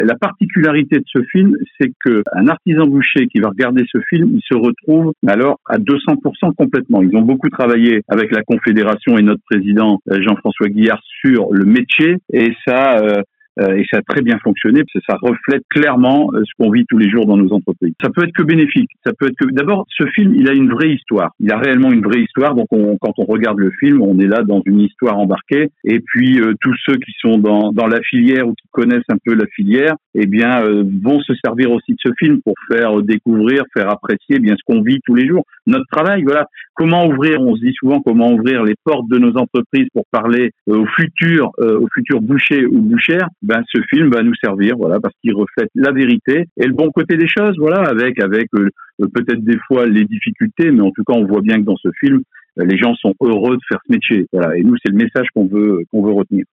La particularité de ce film, c'est qu'un artisan boucher qui va regarder ce film, il se retrouve alors à 200% complètement. Ils ont beaucoup travaillé avec la Confédération et notre président Jean-François Guillard sur le métier et ça a très bien fonctionné parce que ça reflète clairement ce qu'on vit tous les jours dans nos entreprises. Ça peut être que bénéfique. D'abord, ce film, il a une vraie histoire. Il a réellement une vraie histoire. Donc, quand on regarde le film, on est là dans une histoire embarquée. Et puis, tous ceux qui sont dans la filière ou qui connaissent un peu la filière, vont se servir aussi de ce film pour faire découvrir, faire apprécier bien ce qu'on vit tous les jours. Notre travail, voilà. Comment ouvrir, on se dit souvent comment ouvrir les portes de nos entreprises pour parler aux futurs bouchers ou bouchères. Ce film va nous servir, voilà, parce qu'il reflète la vérité et le bon côté des choses, voilà, avec peut-être des fois les difficultés, mais en tout cas, on voit bien que dans ce film, les gens sont heureux de faire ce métier, voilà. Et nous, c'est le message qu'on veut retenir.